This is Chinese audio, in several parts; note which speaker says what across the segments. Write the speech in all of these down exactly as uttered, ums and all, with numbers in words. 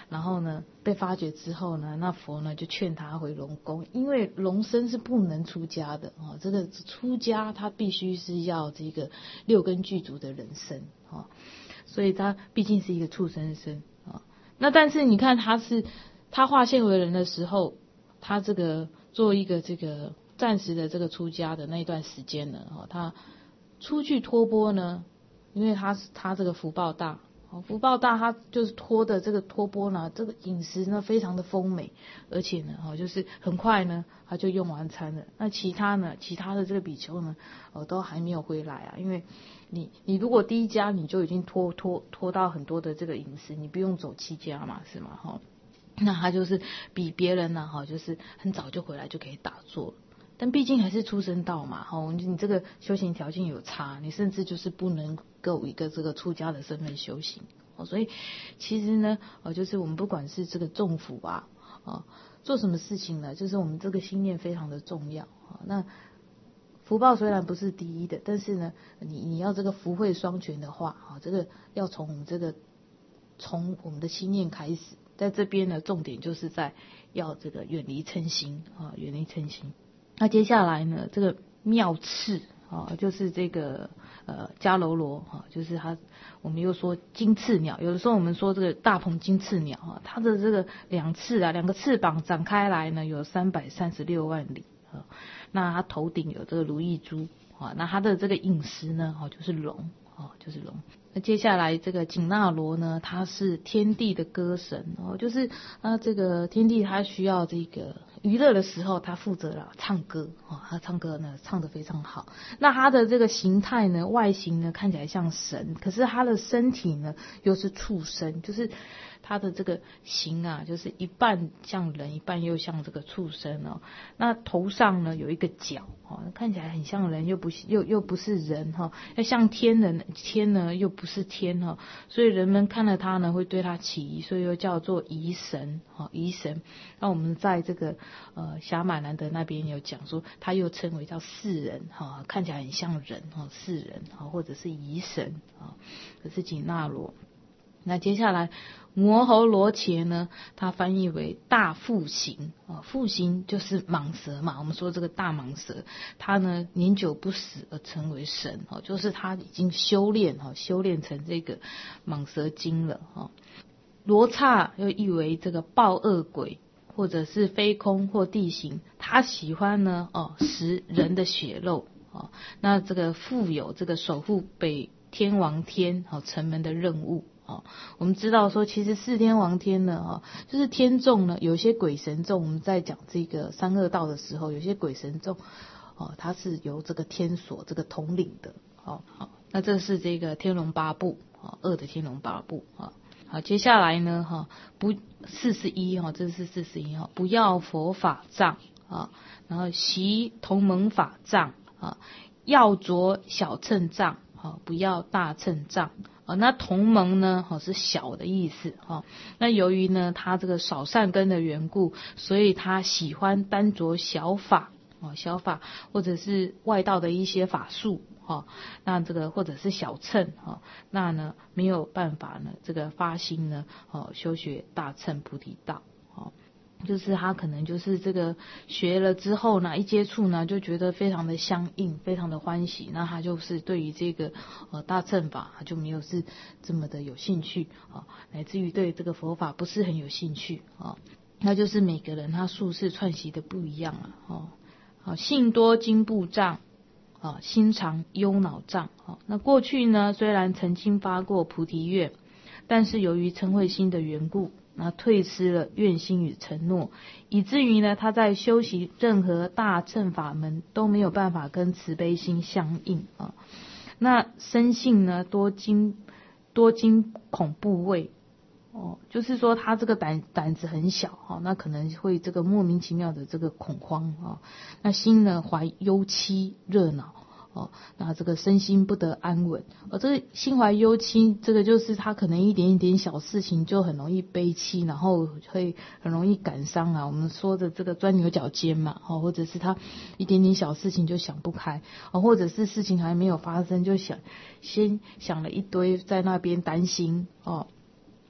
Speaker 1: 然后呢被发觉之后呢，那佛呢就劝他回龙宫，因为龙身是不能出家的哦，这个出家他必须是要这个六根具足的人身哦，所以他毕竟是一个畜生身啊。那但是你看他是他化现为人的时候，他这个做一个这个暂时的这个出家的那一段时间呢，哦，他出去托钵呢，因为他是他这个福报大。福报大，他就是托的这个托钵呢，这个饮食呢非常的丰美，而且呢，哦，就是很快呢他就用完餐了。那其他呢，其他的这个比丘呢，哦，都还没有回来啊，因为你你如果第一家你就已经托托托到很多的这个饮食，你不用走七家嘛，是吗？哈，那他就是比别人呢，哈，就是很早就回来就可以打坐了。但毕竟还是出生道嘛，哦，你这个修行条件有差，你甚至就是不能够一个这个出家的身份修行，哦，所以其实呢，哦，就是我们不管是这个众福啊，哦，做什么事情呢，就是我们这个心念非常的重要，哦，那福报虽然不是第一的，但是呢，你你要这个福慧双全的话，啊，这个要从我们这个从我们的心念开始，在这边呢，重点就是在要这个远离嗔心啊，远离嗔心。那接下来呢，这个妙翅啊，就是这个呃迦楼罗啊，就是它，我们又说金翅鸟，有的时候我们说这个大鹏金翅鸟啊，它的这个两翅啊，两个翅膀展开来呢，有三百三十六万里啊。那它头顶有这个如意珠啊，那它的这个饮食呢，哦，就是龙哦，就是龙。那接下来这个紧那罗呢，他是天地的歌神哦，就是啊这个天地他需要这个娱乐的时候，他负责了唱歌哦，他唱歌呢唱得非常好。那他的这个形态呢，外形呢看起来像神，可是他的身体呢又是畜生，就是他的这个形啊，就是一半像人，一半又像这个畜生哦。那头上呢有一个角哦，看起来很像人，又不又又不是人哈，要像天人，天呢又不是天哈，所以人们看了他呢会对他起疑，所以又叫做疑神哈，疑神。那我们在这个呃霞满兰德那边有讲说，他又称为叫世人哈，看起来很像人哈，世人哈，或者是疑神啊，这是紧那罗。那接下来摩喉罗伽呢，它翻译为大腹行啊，腹行就是蟒蛇嘛，我们说这个大蟒蛇，它呢年久不死而成为神哦，就是它已经修炼哈，修炼成这个蟒蛇精了哈。罗刹又译为这个暴恶鬼，或者是飞空或地形，它喜欢呢哦食人的血肉哦，那这个负有这个守护北天王天哦城门的任务。哦，我们知道说，其实四天王天呢，哦，就是天众呢，有些鬼神众，我们在讲这个三恶道的时候，有些鬼神众，哦，它是由这个天所这个统领的，哦，好，那这是这个天龙八部，哦，恶的天龙八部，啊，好，接下来呢，哈，不四十一，哈，这是四十一，哈，不要佛法藏，啊，然后习同门法藏，啊，要着小乘藏，啊，不要大乘藏。啊，那同盟呢，哦是小的意思哈。那由于呢他这个少善根的缘故，所以他喜欢单着小法哦，小法或者是外道的一些法术哈。那这个或者是小乘哈，那呢没有办法呢这个发心呢哦修学大乘菩提道哦。就是他可能就是这个学了之后呢，一接触呢就觉得非常的相应，非常的欢喜，那他就是对于这个呃大乘法他就没有是这么的有兴趣啊，乃至于对这个佛法不是很有兴趣啊。那就是每个人他术士串习的不一样了哦。好，性多经部障啊，心常忧恼障啊。那过去呢虽然曾经发过菩提愿，但是由于嗔恚心的缘故，那退失了愿心与承诺，以至于呢他在修习任何大乘法门都没有办法跟慈悲心相应啊。那生性呢多惊多惊恐怖畏哦，就是说他这个胆胆子很小哈，那可能会这个莫名其妙的这个恐慌啊。那心呢怀忧戚热恼。哦，那这个身心不得安稳，哦，这个心怀忧戚，这个就是他可能一点一点小事情就很容易悲戚，然后会很容易感伤啊。我们说的这个钻牛角尖嘛，哦，或者是他一点点小事情就想不开，哦，或者是事情还没有发生就想先想了一堆在那边担心哦。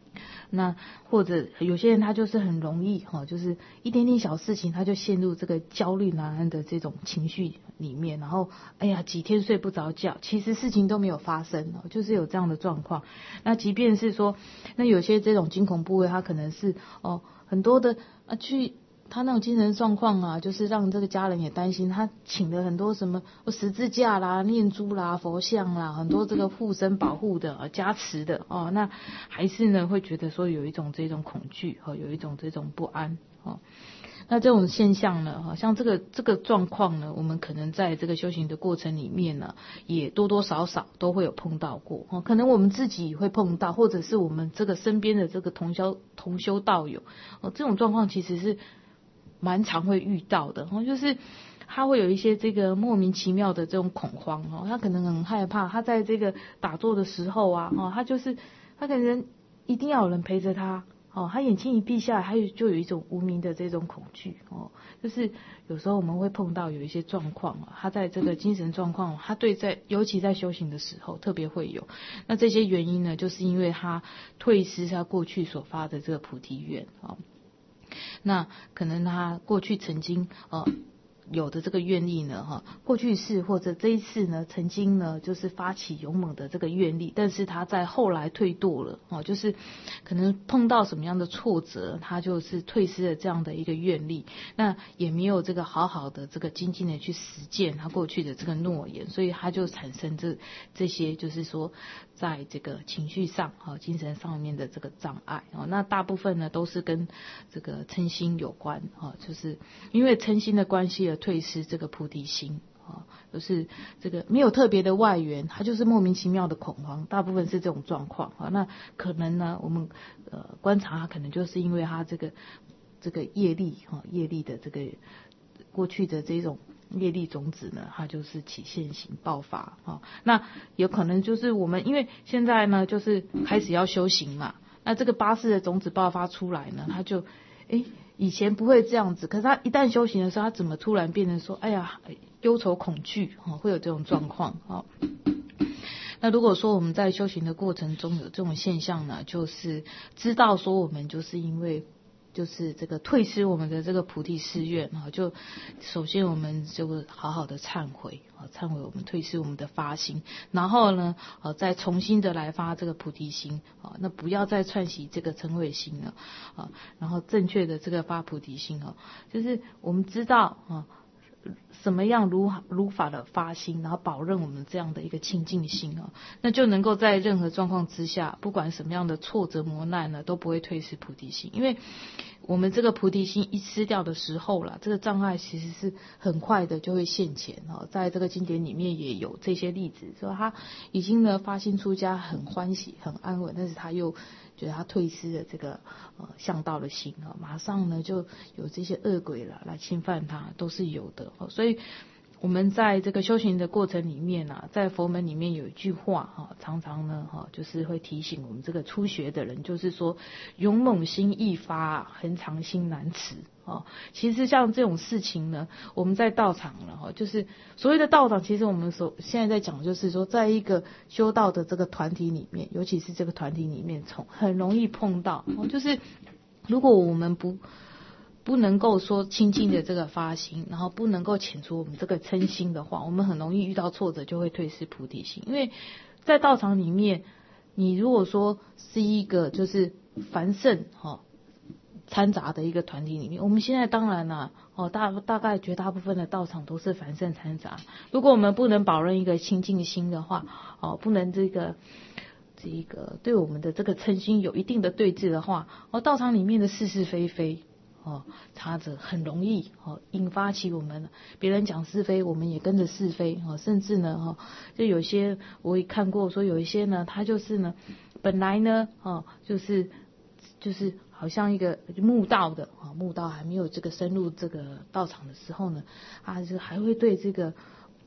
Speaker 1: 那或者有些人他就是很容易哈，就是一点点小事情他就陷入这个焦虑难安的这种情绪里面，然后哎呀几天睡不着觉，其实事情都没有发生，就是有这样的状况。那即便是说，那有些这种惊恐部位，他可能是哦很多的啊去。他那种精神状况啊，就是让这个家人也担心。他请了很多什么十字架啦、念珠啦、佛像啦，很多这个护身保护的、加持的哦。那还是呢会觉得说有一种这种恐惧和有一种这种不安哦。那这种现象呢，好像这个这个状况呢，我们可能在这个修行的过程里面呢，也多多少少都会有碰到过哦。可能我们自己会碰到，或者是我们这个身边的这个同修同修道友哦，这种状况其实是蛮常会遇到的哦，就是他会有一些这个莫名其妙的这种恐慌哦，他可能很害怕，他在这个打坐的时候啊，哦，他就是他可能一定要有人陪着他哦，他眼睛一闭下来，他就有一种无名的这种恐惧哦，就是有时候我们会碰到有一些状况啊，他在这个精神状况，他对在尤其在修行的时候特别会有，那这些原因呢，就是因为他退失他过去所发的这个菩提愿啊。那可能他过去曾经呃有的这个愿力呢，哈，过去世或者这一次呢，曾经呢就是发起勇猛的这个愿力，但是他在后来退堕了，哦，就是可能碰到什么样的挫折，他就是退失了这样的一个愿力，那也没有这个好好的这个精进的去实践他过去的这个诺言，所以他就产生这这些就是说在这个情绪上哈、精神上面的这个障碍哦，那大部分呢都是跟这个嗔心有关啊，就是因为嗔心的关系而退失这个菩提心啊，就是这个没有特别的外缘，它就是莫名其妙的恐慌，大部分是这种状况啊。那可能呢，我们呃观察，可能就是因为他这个这个业力哈，业力的这个过去的这种业力种子呢，它就是起现行爆发啊。那有可能就是我们因为现在呢，就是开始要修行嘛，那这个八识的种子爆发出来呢，它就诶以前不会这样子，可是他一旦修行的时候，他怎么突然变成说，哎呀，忧愁恐惧啊，会有这种状况啊。那如果说我们在修行的过程中有这种现象呢，就是知道说我们就是因为就是这个退失我们的这个菩提誓愿啊，就首先我们就好好的忏悔啊，忏悔我们退失我们的发心，然后呢，呃，再重新的来发这个菩提心啊，那不要再串习这个嗔恚心了啊，然后正确的这个发菩提心啊，就是我们知道啊。什么样如如法的发心，然后保证我们这样的一个清净心啊，那就能够在任何状况之下，不管什么样的挫折磨难呢，都不会退失菩提心。因为我们这个菩提心一失掉的时候啦，这个障碍其实是很快的就会现前哦。在这个经典里面也有这些例子，说他已经呢发心出家，很欢喜、很安稳，但是他又觉得他退失了这个呃向道的心啊，马上呢就有这些恶鬼了来侵犯他，都是有的哦。所以我们在这个修行的过程里面啊，在佛门里面有一句话哈，常常呢哈就是会提醒我们这个初学的人，就是说勇猛心易发，恒常心难持。哦，其实像这种事情呢，我们在道场了哈，就是所谓的道场，其实我们所现在在讲，就是说，在一个修道的这个团体里面，尤其是这个团体里面，从很容易碰到，哦，就是如果我们不不能够说清净的这个发心，然后不能够遣除我们这个嗔心的话，我们很容易遇到挫折，就会退失菩提心。因为在道场里面，你如果说是一个就是凡圣哈。掺杂的一个团体里面，我们现在当然啦、啊，哦，大大概绝大部分的道场都是凡圣掺杂。如果我们不能保证一个清净心的话，哦，不能这个这个对我们的这个嗔心有一定的对峙的话，哦，道场里面的是是非非，哦，插着很容易哦引发起我们别人讲是非，我们也跟着是非哦，甚至呢哈、哦，就有些我也看过说有一些呢，他就是呢本来呢哦就是就是。好像一个慕道的啊，慕道还没有这个深入这个道场的时候呢，他就还会对这个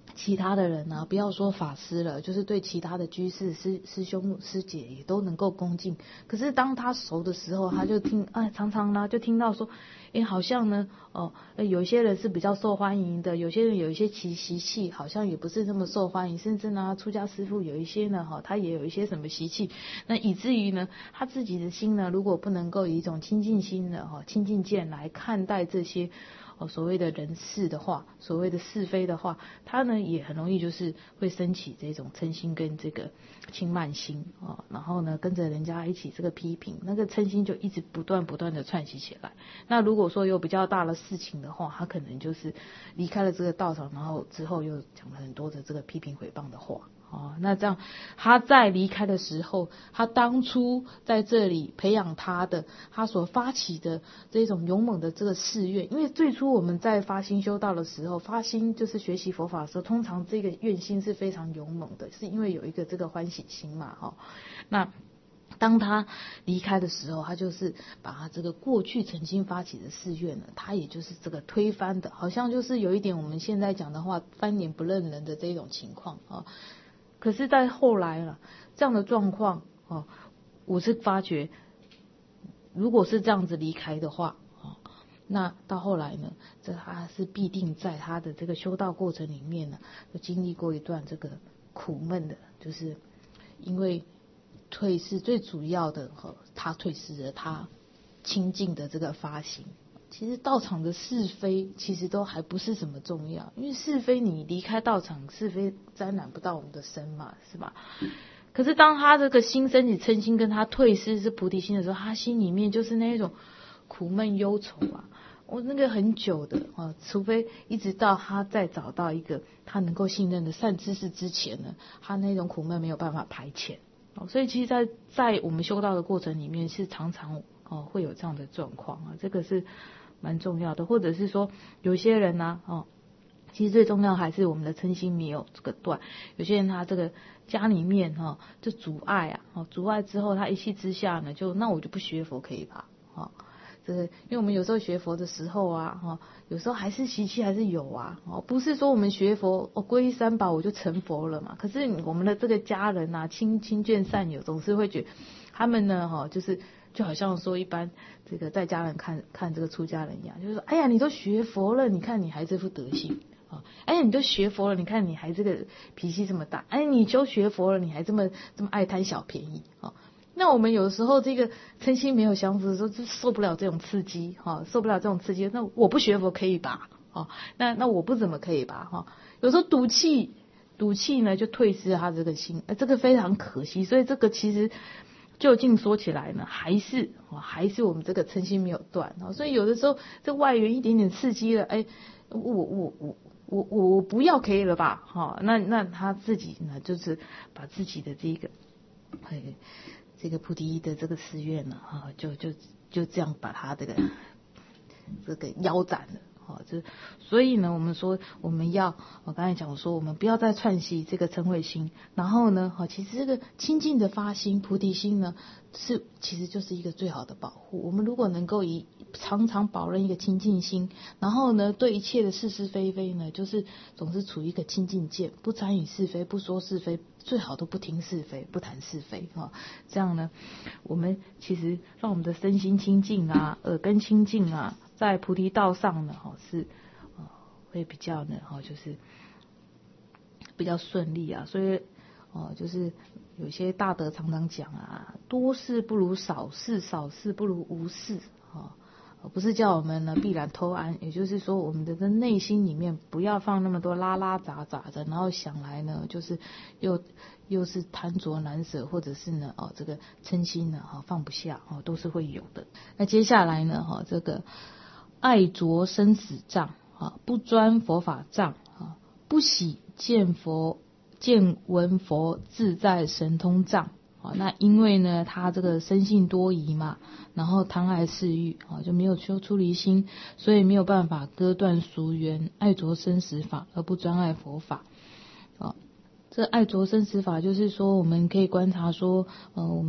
Speaker 1: 其他的人啊，不要说法师了，就是对其他的居士、师师兄、师姐也都能够恭敬。可是当他熟的时候，他就听，哎，常常呢就听到说，哎，好像呢，哦，有些人是比较受欢迎的，有些人有一些习习气，好像也不是这么受欢迎，甚至呢，出家师父有一些呢，哈，他也有一些什么习气，那以至于呢，他自己的心呢，如果不能够以一种清净心的哈清净见来看待这些。哦，所谓的人事的话，所谓的是非的话，他呢也很容易就是会升起这种嗔心跟这个轻慢心啊、哦，然后呢跟着人家一起这个批评，那个嗔心就一直不断不断的串起起来。那如果说有比较大的事情的话，他可能就是离开了这个道场，然后之后又讲了很多的这个批评诽谤的话。哦，那这样他在离开的时候，他当初在这里培养他的，他所发起的这种勇猛的这个誓愿，因为最初我们在发心修道的时候，发心就是学习佛法的时候，通常这个愿心是非常勇猛的，是因为有一个这个欢喜心嘛，哈、哦，那。当他离开的时候，他就是把他这个过去曾经发起的誓愿呢，他也就是这个推翻的，好像就是有一点我们现在讲的话，翻脸不认人的这种情况啊。可是，在后来了这样的状况哦，我是发觉，如果是这样子离开的话哦，那到后来呢，这他是必定在他的这个修道过程里面呢，就经历过一段这个苦闷的，就是因为退失最主要的哈，他退失了他清净的这个发心。其实道场的是非其实都还不是什么重要，因为是非你离开道场，是非沾染不到我们的身嘛，是吧？可是当他这个心升起嗔心，跟他退失是菩提心的时候，他心里面就是那一种苦闷忧愁啊，我那个很久的啊，除非一直到他再找到一个他能够信任的善知识之前呢，他那种苦闷没有办法排遣。所以其实在在我们修道的过程里面，是常常哦会有这样的状况啊，这个是蛮重要的。或者是说有些人呢、啊、哦，其实最重要还是我们的嗔心没有这个断。有些人他这个家里面哈、哦、就阻碍啊，哦阻碍之后他一气之下呢，就那我就不学佛可以吧？哦，这个因为我们有时候学佛的时候啊，哈、哦，有时候还是习气还是有啊，哦，不是说我们学佛哦皈依三宝我就成佛了嘛。可是我们的这个家人啊，亲亲眷善友总是会觉得他们呢，哈、哦，就是就好像说一般这个在家人看看这个出家人一样，就是说，哎呀，你都学佛了，你看你还这副德行啊，哎呀，你都学佛了，你看你还这个脾气这么大，哎，你都学佛了，你还这么这么爱贪小便宜啊。那我们有时候这个嗔心没有降伏的时候，就受不了这种刺激哈，受不了这种刺激。那我不学佛可以吧？哦，那那我不怎么可以吧？哈，有时候赌气，赌气呢就退失他这个心，呃，这个非常可惜。所以这个其实究竟说起来呢，还是还是我们这个嗔心没有断啊。所以有的时候这外缘一点点刺激了，哎，我我我我我我不要可以了吧？哈，那那他自己呢，就是把自己的这个，哎。这个菩提的这个誓愿呢，啊，就就就这样把他这个这个腰斩了，啊，就所以呢，我们说我们要，我刚才讲说，我们不要再串习这个嗔恚心，然后呢，哈，其实这个清净的发心菩提心呢，是其实就是一个最好的保护。我们如果能够以常常保任一个清净心，然后呢，对一切的是是非非呢，就是总是处于一个清净见，不参与是非，不说是非。最好都不听是非，不谈是非啊，这样呢，我们其实让我们的身心清净啊，耳根清净啊，在菩提道上呢，哈是呃会比较呢，哈就是比较顺利啊。所以哦，就是有些大德常常讲啊，多事不如少事，少事不如无事啊。不是叫我们呢必然偷安，也就是说我们的内心里面不要放那么多拉拉杂杂的，然后想来呢就是又又是贪着难舍，或者是呢哦这个嗔心呢哈放不下哦，都是会有的。那接下来呢哈这个爱着生死障啊，不专佛法障啊，不喜见佛见闻佛自在神通障。啊，那因为呢，他这个生性多疑嘛，然后贪爱嗜欲啊，就没有修出离心，所以没有办法割断俗缘，爱着生死法而不专爱佛法。啊，这爱着生死法就是说，我们可以观察说，呃，我们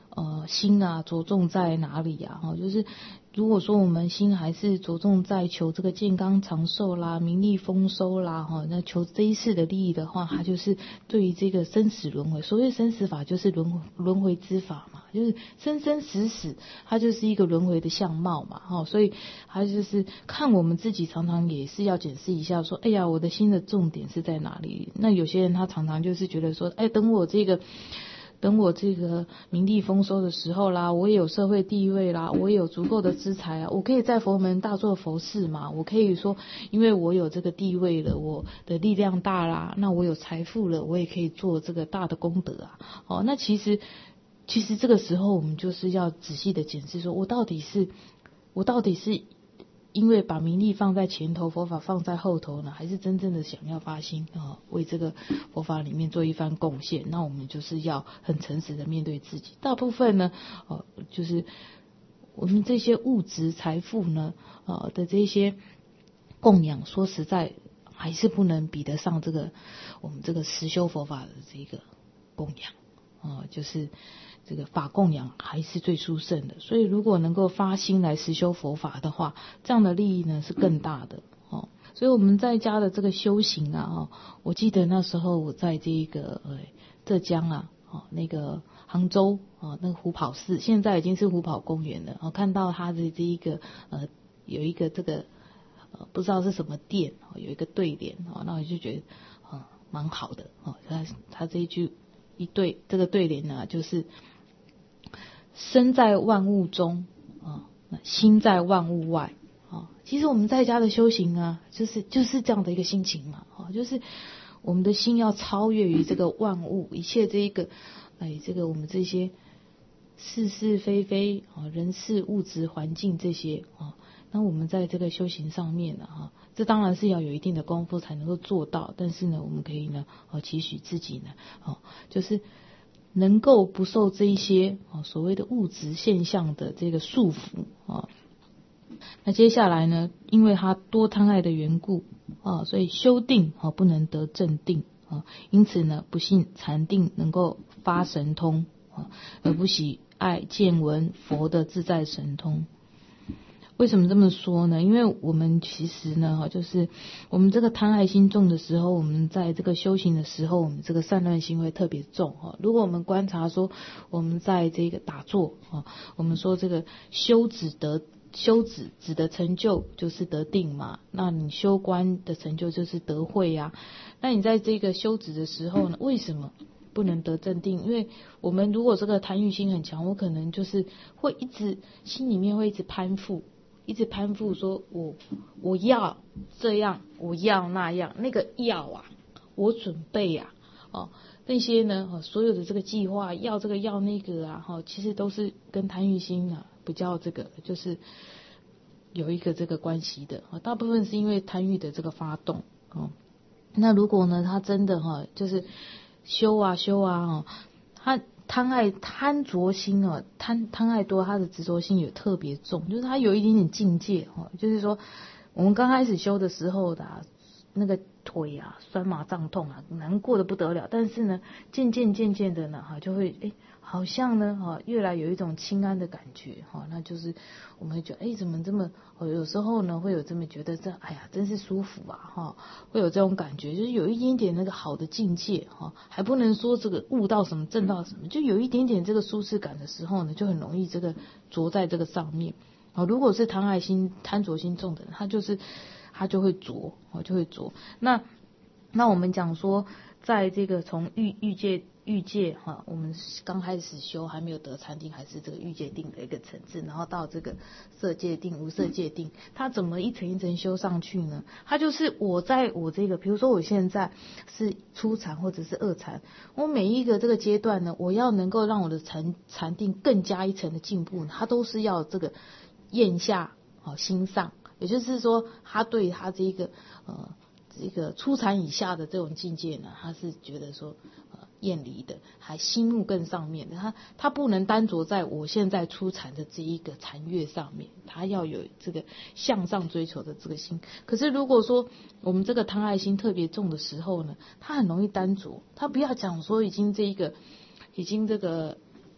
Speaker 1: 呃心啊着重在哪里啊？哦，就是如果说我们心还是着重在求这个健康长寿啦、名利丰收啦，哈，那求这一世的利益的话，它就是对于这个生死轮回，所谓生死法就是轮轮回之法嘛，就是生生死死，它就是一个轮回的相貌嘛，哈，所以它就是看我们自己常常也是要检视一下，说，哎呀，我的心的重点是在哪里？那有些人他常常就是觉得说，哎，等我这个。等我这个名利丰收的时候啦，我也有社会地位啦，我也有足够的资财啊，我可以在佛门大做佛事嘛，我可以说，因为我有这个地位了，我的力量大啦，那我有财富了，我也可以做这个大的功德啊。哦，那其实其实这个时候我们就是要仔细的检视，说我到底是我到底是因为把名利放在前头，佛法放在后头呢，还是真正的想要发心啊、呃，为这个佛法里面做一番贡献？那我们就是要很诚实的面对自己。大部分呢，呃，就是我们这些物质财富呢，呃的这些供养，说实在还是不能比得上这个我们这个实修佛法的这个供养啊、呃，就是这个法供养还是最殊胜的。所以如果能够发心来实修佛法的话，这样的利益呢是更大的哦。所以我们在家的这个修行啊，哦，我记得那时候我在这个呃浙江啊，哦那个杭州啊，那个虎跑寺现在已经是虎跑公园了，哦，看到它的这一个呃有一个这个呃不知道是什么殿，哦，有一个对联，哦，那我就觉得呃蛮好的哦。他他这一句一对这个对联呢，就是身在万物中啊，心在万物外啊。其实我们在家的修行啊，就是就是这样的一个心情嘛，啊，就是我们的心要超越于这个万物一切这一个，哎，这个我们这些是是非非啊，人事物质环境这些啊，那我们在这个修行上面呢，哈，这当然是要有一定的功夫才能够做到，但是呢，我们可以呢，啊，期许自己呢，啊，就是能够不受这一些啊所谓的物质现象的这个束缚啊。那接下来呢，因为他多贪爱的缘故啊，所以修定啊不能得正定啊，因此呢，不信禅定能够发神通啊，而不喜爱见闻佛的自在神通。为什么这么说呢？因为我们其实呢，就是我们这个贪爱心重的时候，我们在这个修行的时候，我们这个散乱心会特别重哈。如果我们观察说，我们在这个打坐啊，我们说这个修止得修止止的成就就是得定嘛，那你修观的成就就是得慧呀。那你在这个修止的时候呢，为什么不能得正定？因为我们如果这个贪欲心很强，我可能就是会一直心里面会一直攀附。一直攀附说我我要这样，我要那样，那个要啊，我准备啊，哦，那些呢，哦，所有的这个计划，要这个要那个啊，哈，其实都是跟贪欲心啊比较这个，就是有一个这个关系的，大部分是因为贪欲的这个发动，哦，那如果呢，他真的哈，就是修啊修啊，哦，他。贪爱贪着心啊，贪贪爱多，他的执着心也特别重，就是他有一点点境界哦，就是说我们刚开始修的时候的、啊、那个腿啊酸麻胀痛啊，难过的不得了，但是呢，渐渐渐渐的呢，哈，就会哎，好像呢，哈，越来有一种清安的感觉，哈，那就是我们会觉得，哎，怎么这么，有时候呢，会有这么觉得这，哎呀，真是舒服啊，哈，会有这种感觉，就是有一点点那个好的境界，哈，还不能说这个悟到什么证到什么，就有一点点这个舒适感的时候呢，就很容易这个着在这个上面，啊，如果是贪爱心、贪着心重的人，他就是他就会着，哦，就会着，那。那我们讲说，在这个从欲欲界欲界哈，我们刚开始修还没有得禅定，还是这个欲界定的一个层次，然后到这个色界定、无色界定，它怎么一层一层修上去呢？它就是我在我这个，比如说我现在是初禅或者是二禅，我每一个这个阶段呢，我要能够让我的禅禅定更加一层的进步，它都是要这个咽下啊心上，也就是说，他对他这个呃。这个初禅以下的这种境界呢，他是觉得说呃厌离的，还心目更上面的，他他不能单着在我现在初禅的这一个禅悦上面，他要有这个向上追求的这个心。可是如果说我们这个贪爱心特别重的时候呢，他很容易单着，他不要讲说已经这一个已经这个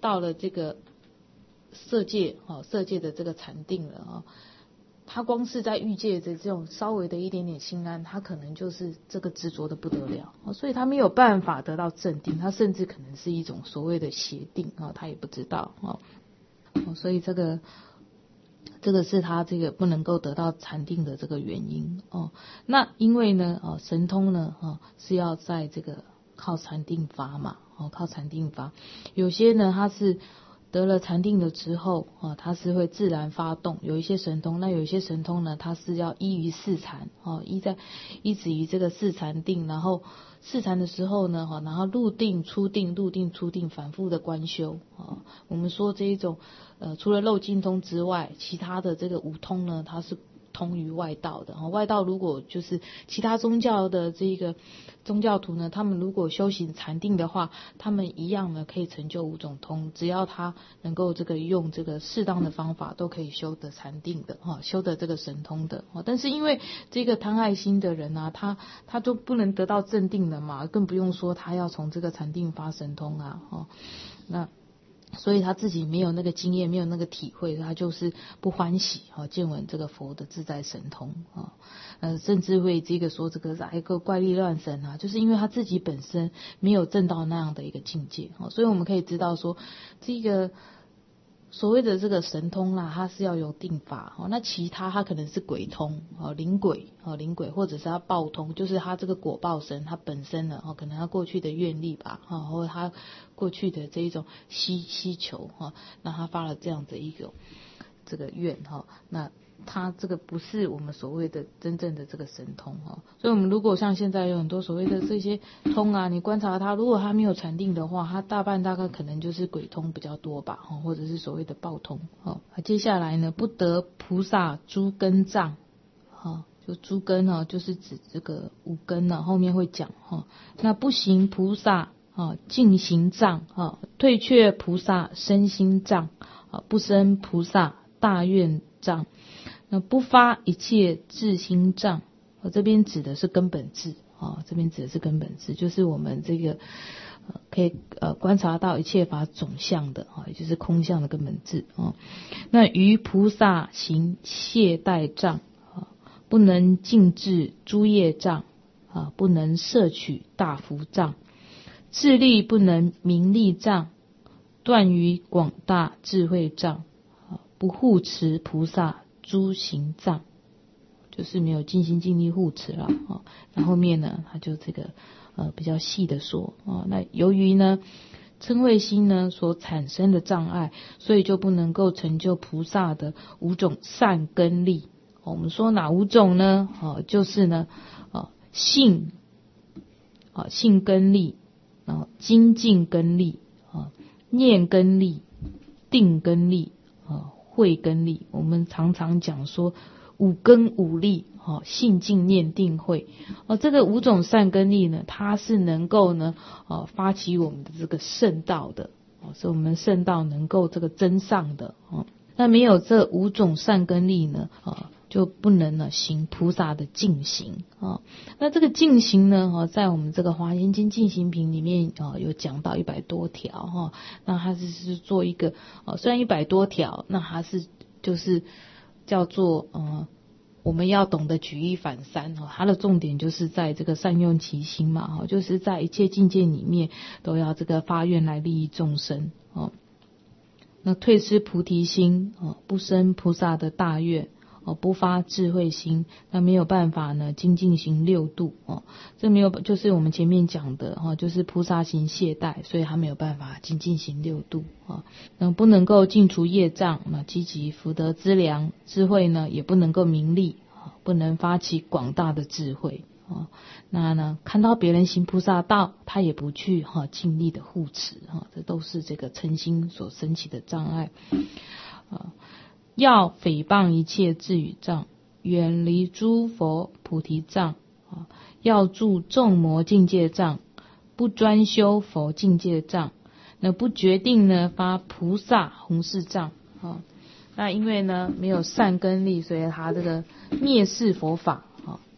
Speaker 1: 到了这个色界哦，色界的这个禅定了啊。他光是在欲界的这种稍微的一点点心安，他可能就是这个执着的不得了，所以他没有办法得到正定，他甚至可能是一种所谓的邪定啊，他也不知道啊，所以这个这个是他这个不能够得到禅定的这个原因哦。那因为呢，哦，神通呢，哦是要在这个靠禅定发嘛，哦靠禅定发，有些呢他是得了禅定了之后啊，它是会自然发动，有一些神通，那有一些神通呢，它是要依于四禅哦，依在依止于这个四禅定，然后四禅的时候呢，哈，然后入定出定，入定出定，反复的观修啊。我们说这一种呃，除了漏尽通之外，其他的这个五通呢，它是通于外道的。外道如果就是其他宗教的这个宗教徒呢，他们如果修行禅定的话，他们一样呢可以成就五种通，只要他能够这个用这个适当的方法，都可以修得禅定的哈，修得这个神通的。但是因为这个贪爱心的人啊，他他都不能得到正定了嘛，更不用说他要从这个禅定发神通啊，哈，那。所以他自己没有那个经验，没有那个体会，他就是不欢喜啊，见闻这个佛的自在神通啊，呃，甚至会这个说这个是一个怪力乱神啊，就是因为他自己本身没有证到那样的一个境界啊，所以我们可以知道说，这个所谓的这个神通啦，它是要有定法哦，那其他它可能是鬼通哦，灵鬼哦，灵鬼，或者是他报通，就是他这个果报神，他本身的哦，可能他过去的愿力吧，哈，或者他过去的这一种希希求哈，那他发了这样的一个这个愿哈，那他这个不是我们所谓的真正的这个神通哈，所以我们如果像现在有很多所谓的这些通啊，你观察他，如果他没有禅定的话，他大半大概可能就是鬼通比较多吧，或者是所谓的报通。好，接下来呢，不得菩萨诸根障，好，就诸根啊，就是指这个五根啊，后面会讲哈。那不行菩萨啊，净行障啊，退却菩萨身心障啊，不生菩萨大愿障。那不发一切智心障，我这边指的是根本智啊，这边指的是根本智，就是我们这个呃可以呃观察到一切法总相的啊，也就是空相的根本智啊。那于菩萨行懈怠障啊，不能尽治诸业障啊，不能摄取大福障，智力不能明利障，断于广大智慧障啊，不护持菩萨诸行障，就是没有尽心尽力护持了啊。那后面呢，他就这个呃比较细的说啊，那由于呢嗔恚心呢所产生的障碍，所以就不能够成就菩萨的五种善根力。我们说哪五种呢？啊，就是呢啊信啊信根力啊精进根力啊念根力定根力啊慧根力。我们常常讲说五根五力，哦，信静念定慧，哦，这个五种善根力呢，它是能够呢，哦，发起我们的这个圣道的，哦，是我们圣道能够这个增上的，哦，那没有这五种善根力呢，哦，就不能呢行菩萨的净行啊。那这个净行呢，哦，在我们这个华严经净行品里面哦，有讲到一百多条哈。那它是是做一个哦，虽然一百多条，那它是就是叫做呃，我们要懂得举一反三哈。它的重点就是在这个善用其心嘛哈，就是在一切境界里面都要这个发愿来利益众生哦。那退失菩提心哦，不生菩萨的大愿。哦，不发智慧心，那没有办法呢，精进行六度哦，这没有就是我们前面讲的哈、哦，就是菩萨行懈怠，所以他没有办法精进行六度啊，那、哦、不能够尽除业障，那积极福德资粮，智慧呢也不能够明利啊，不能发起广大的智慧啊、哦，那呢看到别人行菩萨道，他也不去哈、哦、尽力的护持哈、哦，这都是这个嗔心所升起的障碍啊。哦要诽谤一切智语障，远离诸佛菩提障啊！要住众魔境界障，不专修佛境界障，那不决定呢发菩萨弘誓障啊！那因为呢没有善根力，所以他这个蔑视佛法啊，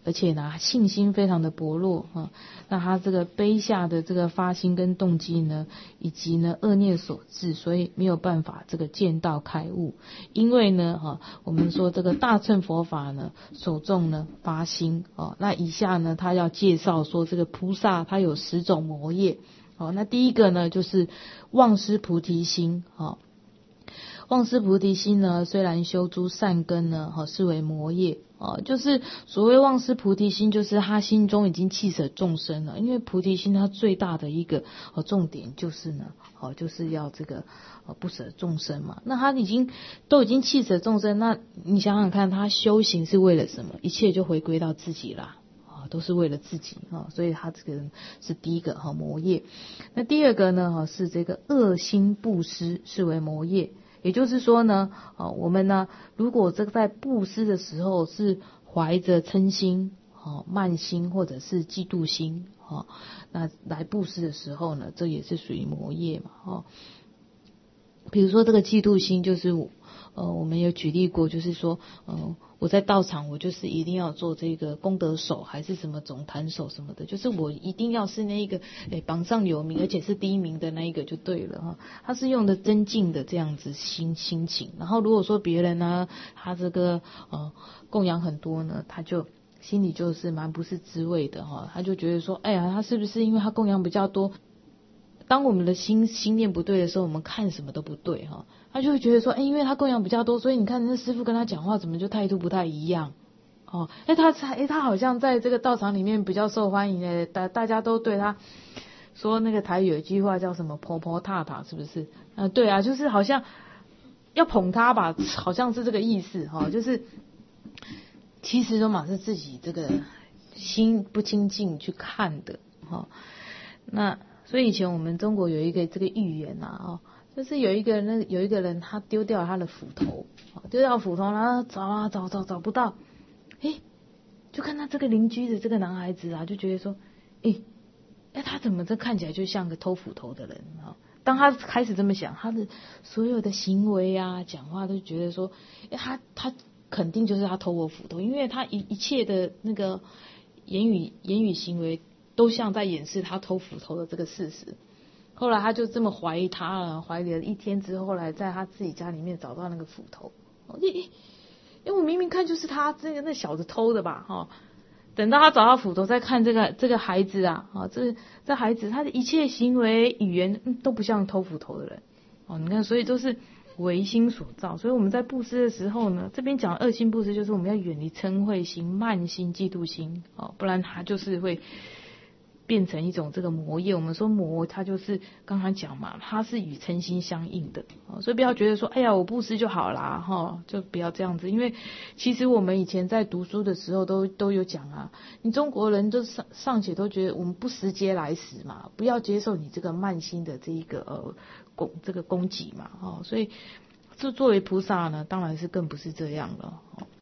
Speaker 1: 而且呢信心非常的薄弱啊，那他这个卑下的这个发心跟动机呢，以及呢恶念所致，所以没有办法这个见道开悟。因为呢哈，我们说这个大乘佛法呢，首重呢发心哦。那以下呢他要介绍说这个菩萨他有十种魔业哦。那第一个呢就是忘失菩提心哦。忘失菩提心呢，虽然修诸善根呢，哈，视为魔业啊，就是所谓忘失菩提心，就是他心中已经弃舍众生了。因为菩提心它最大的一个哦重点就是呢，哦就是要这个哦不舍众生嘛。那他已经都已经弃舍众生，那你想想看，他修行是为了什么？一切就回归到自己啦。都是为了自己啊，所以他这个人是第一个哈魔业。那第二个呢哈是这个恶心布施，视为魔业。也就是说呢，啊，我们呢，如果这个在布施的时候是怀着嗔心、啊慢心或者是嫉妒心，啊，那来布施的时候呢，这也是属于魔业嘛，哦。比如说这个嫉妒心，就是呃，我们有举例过，就是说，呃，我在道场，我就是一定要做这个功德手，还是什么总坛手什么的，就是我一定要是那一个，诶，榜上有名，而且是第一名的那一个就对了哈。他是用的增进的这样子心心情，然后如果说别人呢，他这个呃供养很多呢，他就心里就是蛮不是滋味的哈，他就觉得说，哎呀，他是不是因为他供养比较多？当我们的心心念不对的时候，我们看什么都不对哈，他就会觉得说，哎，因为他供养比较多，所以你看那师父跟他讲话怎么就态度不太一样哦？哎，他哎他好像在这个道场里面比较受欢迎的，大大家都对他说那个台语有一句话叫什么婆婆踏踏，是不是？啊，对啊，就是好像要捧他吧，好像是这个意思哈，就是其实都嘛是自己这个心不清净去看的哈，那。所以以前我们中国有一个这个寓言啊，哦，就是有一个人，有一个人他丢掉他的斧头，丢掉斧头，然后找啊找找找不到，诶，就看他这个邻居的这个男孩子啊，就觉得说，诶，哎他怎么这看起来就像个偷斧头的人啊？当他开始这么想，他的所有的行为啊、讲话都觉得说，诶他他肯定就是他偷我斧头，因为他一一切的那个言语言语行为。都像在掩饰他偷斧头的这个事实。后来他就这么怀疑他了，怀疑了一天之后，后来在他自己家里面找到那个斧头。因为我明明看就是他这个那小子偷的吧，哈。等到他找到斧头，再看这个这个孩子啊，啊，这这孩子他的一切行为语言、嗯、都不像偷斧头的人。哦，你看，所以都是唯心所造。所以我们在布施的时候呢，这边讲恶心布施，就是我们要远离嗔恚心、慢心、嫉妒心，哦，不然他就是会。变成一种这个魔业，我们说魔，它就是刚刚讲嘛，它是与嗔心相应的，所以不要觉得说，哎呀，我布施就好啦，哈，就不要这样子，因为其实我们以前在读书的时候都都有讲啊，你中国人都尚尚且都觉得我们不食嗟来食嘛，不要接受你这个慢心的这一个呃攻这个攻击嘛，哦，所以这作为菩萨呢，当然是更不是这样了。